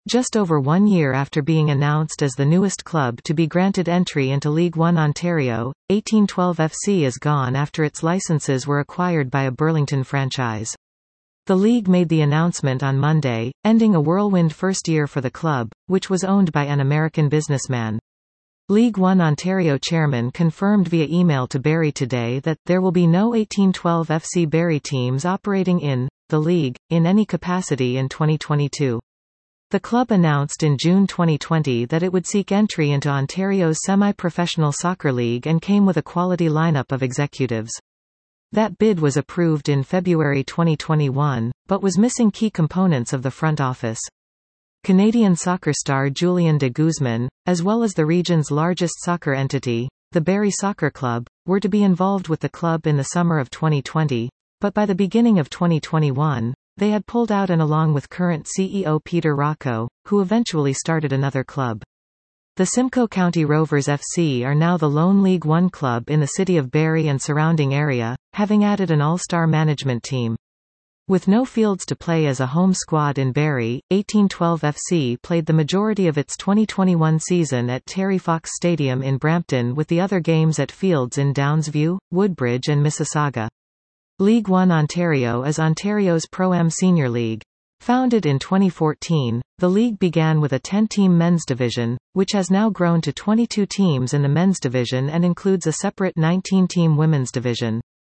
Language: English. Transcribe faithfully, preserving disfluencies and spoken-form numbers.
Just over one year after being announced as the newest club to be granted entry into League One Ontario, eighteen twelve F C is gone after its licenses were acquired by a Burlington franchise. The league made the announcement on Monday, ending a whirlwind first year for the club, which was owned by an American businessman. League One Ontario chairman confirmed via email to Barrie Today that there will be no eighteen twelve F C Barrie teams operating in the league in any capacity in twenty twenty-two. The club announced in June twenty twenty that it would seek entry into Ontario's semi-professional soccer league and came with a quality lineup of executives. That bid was approved in February twenty twenty-one, but was missing key components of the front office. Canadian soccer star Julien de Guzman, as well as the region's largest soccer entity, the Barrie Soccer Club, were to be involved with the club in the summer of twenty twenty, but by the beginning of twenty twenty-one, they had pulled out and along with current C E O Peter Rocco, who eventually started another club. The Simcoe County Rovers F C are now the lone League One club in the city of Barrie and surrounding area, having added an all-star management team. With no fields to play as a home squad in Barrie, eighteen twelve F C played the majority of its twenty twenty-one season at Terry Fox Stadium in Brampton, with the other games at fields in Downsview, Woodbridge and Mississauga. League One Ontario is Ontario's Pro-Am senior league. Founded in twenty fourteen, the league began with a ten-team men's division, which has now grown to twenty-two teams in the men's division and includes a separate nineteen-team women's division.